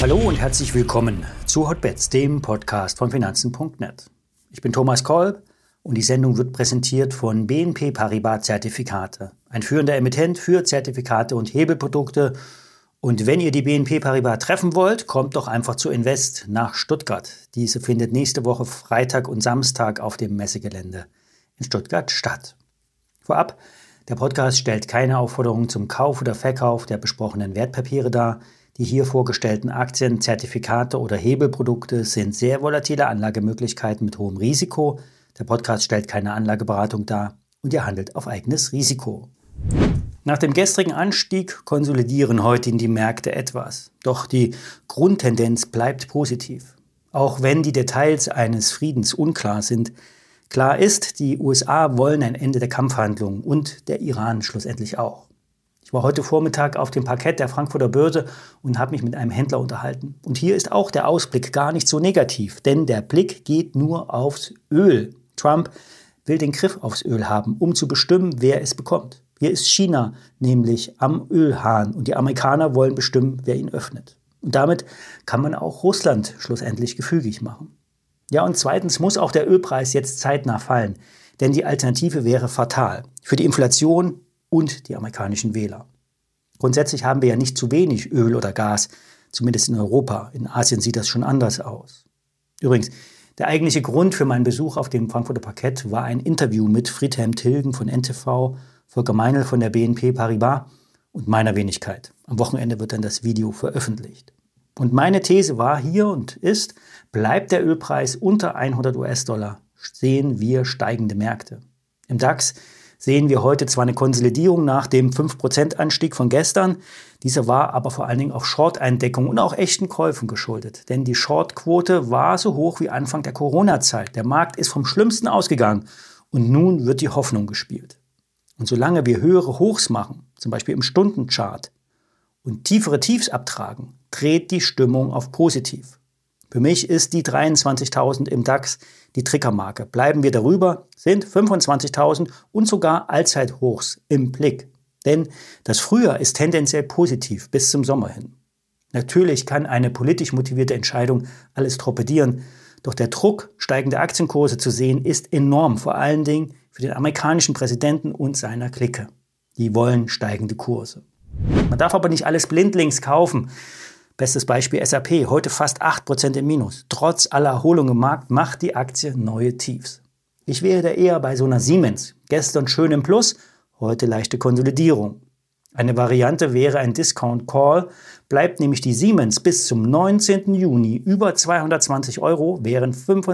Hallo und herzlich willkommen zu Hotbets, dem Podcast von Finanzen.net. Ich bin Thomas Kolb und die Sendung wird präsentiert von BNP Paribas Zertifikate, ein führender Emittent für Zertifikate und Hebelprodukte. Und wenn ihr die BNP Paribas treffen wollt, kommt doch einfach zu Invest nach Stuttgart. Diese findet nächste Woche Freitag und Samstag auf dem Messegelände in Stuttgart statt. Vorab, der Podcast stellt keine Aufforderung zum Kauf oder Verkauf der besprochenen Wertpapiere dar. Die hier vorgestellten Aktien, Zertifikate oder Hebelprodukte sind sehr volatile Anlagemöglichkeiten mit hohem Risiko. Der Podcast stellt keine Anlageberatung dar und ihr handelt auf eigenes Risiko. Nach dem gestrigen Anstieg konsolidieren heute die Märkte etwas. Doch die Grundtendenz bleibt positiv. Auch wenn die Details eines Friedens unklar sind. Klar ist, die USA wollen ein Ende der Kampfhandlungen und der Iran schlussendlich auch. Ich war heute Vormittag auf dem Parkett der Frankfurter Börse und habe mich mit einem Händler unterhalten. Und hier ist auch der Ausblick gar nicht so negativ, denn der Blick geht nur aufs Öl. Trump will den Griff aufs Öl haben, um zu bestimmen, wer es bekommt. Hier ist China nämlich am Ölhahn und die Amerikaner wollen bestimmen, wer ihn öffnet. Und damit kann man auch Russland schlussendlich gefügig machen. Ja, und zweitens muss auch der Ölpreis jetzt zeitnah fallen, denn die Alternative wäre fatal für die Inflation und die amerikanischen Wähler. Grundsätzlich haben wir ja nicht zu wenig Öl oder Gas, zumindest in Europa. In Asien sieht das schon anders aus. Übrigens, der eigentliche Grund für meinen Besuch auf dem Frankfurter Parkett war ein Interview mit Friedhelm Tilgen von NTV, Volker Meinl von der BNP Paribas und meiner Wenigkeit. Am Wochenende wird dann das Video veröffentlicht. Und meine These war hier und ist, bleibt der Ölpreis unter 100 US-Dollar, sehen wir steigende Märkte. Im DAX sehen wir heute zwar eine Konsolidierung nach dem 5% Anstieg von gestern, dieser war aber vor allen Dingen auf Short-Eindeckung und auch echten Käufen geschuldet. Denn die Short-Quote war so hoch wie Anfang der Corona-Zeit. Der Markt ist vom Schlimmsten ausgegangen und nun wird die Hoffnung gespielt. Und solange wir höhere Hochs machen, zum Beispiel im Stundenchart, und tiefere Tiefs abtragen, dreht die Stimmung auf positiv. Für mich ist die 23.000 im DAX die Triggermarke. Bleiben wir darüber, sind 25.000 und sogar Allzeithochs im Blick. Denn das Frühjahr ist tendenziell positiv bis zum Sommer hin. Natürlich kann eine politisch motivierte Entscheidung alles torpedieren, doch der Druck, steigende Aktienkurse zu sehen, ist enorm, vor allen Dingen für den amerikanischen Präsidenten und seiner Clique. Die wollen steigende Kurse. Man darf aber nicht alles blindlings kaufen. Bestes Beispiel SAP, heute fast 8% im Minus. Trotz aller Erholung im Markt macht die Aktie neue Tiefs. Ich wäre da eher bei so einer Siemens. Gestern schön im Plus, heute leichte Konsolidierung. Eine Variante wäre ein Discount Call. Bleibt nämlich die Siemens bis zum 19. Juni über 220 €, wären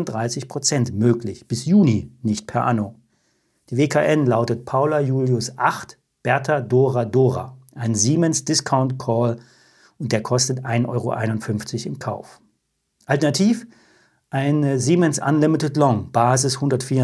35% möglich. Bis Juni, nicht per anno. Die WKN lautet Paula Julius 8, Bertha Dora Dora. Ein Siemens Discount Call und der kostet 1,51 € im Kauf. Alternativ eine Siemens Unlimited Long, Basis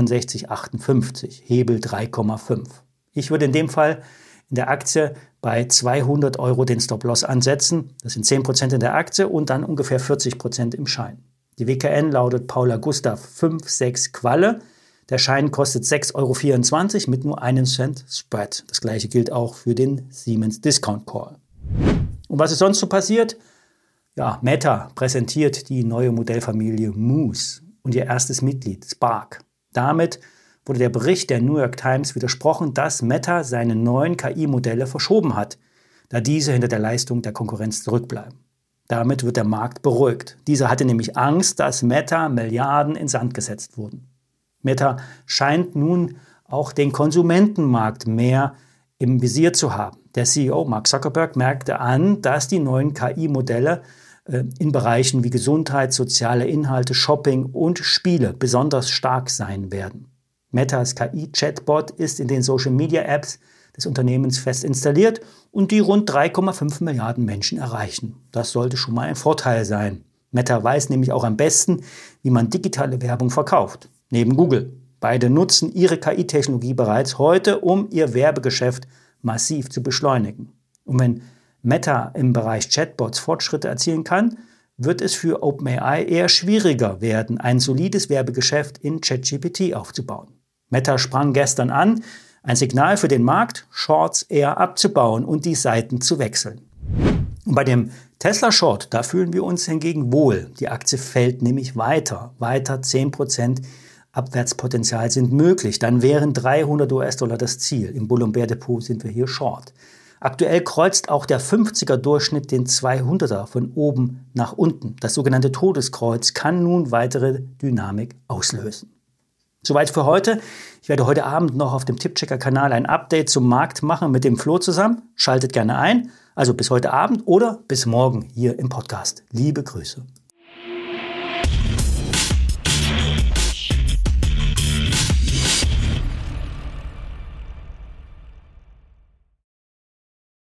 164,58, Hebel 3,5. Ich würde in dem Fall in der Aktie bei 200 € den Stop-Loss ansetzen. Das sind 10% in der Aktie und dann ungefähr 40% im Schein. Die WKN lautet Paula Gustav 56 Qualle. Der Schein kostet 6,24 € mit nur 1 Cent Spread. Das gleiche gilt auch für den Siemens Discount Call. Und was ist sonst so passiert? Ja, Meta präsentiert die neue Modellfamilie Moose und ihr erstes Mitglied Spark. Damit wurde der Bericht der New York Times widersprochen, dass Meta seine neuen KI-Modelle verschoben hat, da diese hinter der Leistung der Konkurrenz zurückbleiben. Damit wird der Markt beruhigt. Dieser hatte nämlich Angst, dass Meta Milliarden in Sand gesetzt wurden. Meta scheint nun auch den Konsumentenmarkt mehr im Visier zu haben. Der CEO Mark Zuckerberg merkte an, dass die neuen KI-Modelle in Bereichen wie Gesundheit, soziale Inhalte, Shopping und Spiele besonders stark sein werden. Metas KI-Chatbot ist in den Social-Media-Apps des Unternehmens fest installiert und die rund 3,5 Milliarden Menschen erreichen. Das sollte schon mal ein Vorteil sein. Meta weiß nämlich auch am besten, wie man digitale Werbung verkauft. Neben Google. Beide nutzen ihre KI-Technologie bereits heute, um ihr Werbegeschäft massiv zu beschleunigen. Und wenn Meta im Bereich Chatbots Fortschritte erzielen kann, wird es für OpenAI eher schwieriger werden, ein solides Werbegeschäft in ChatGPT aufzubauen. Meta sprang gestern an, ein Signal für den Markt, Shorts eher abzubauen und die Seiten zu wechseln. Und bei dem Tesla Short, da fühlen wir uns hingegen wohl. Die Aktie fällt nämlich weiter. Weiter 10% Abwärtspotenzial sind möglich. Dann wären 300 US-Dollar das Ziel. Im Bull- und Bear-Depot sind wir hier Short. Aktuell kreuzt auch der 50er-Durchschnitt den 200er von oben nach unten. Das sogenannte Todeskreuz kann nun weitere Dynamik auslösen. Soweit für heute. Ich werde heute Abend noch auf dem Tippchecker-Kanal ein Update zum Markt machen mit dem Flo zusammen. Schaltet gerne ein. Also bis heute Abend oder bis morgen hier im Podcast. Liebe Grüße.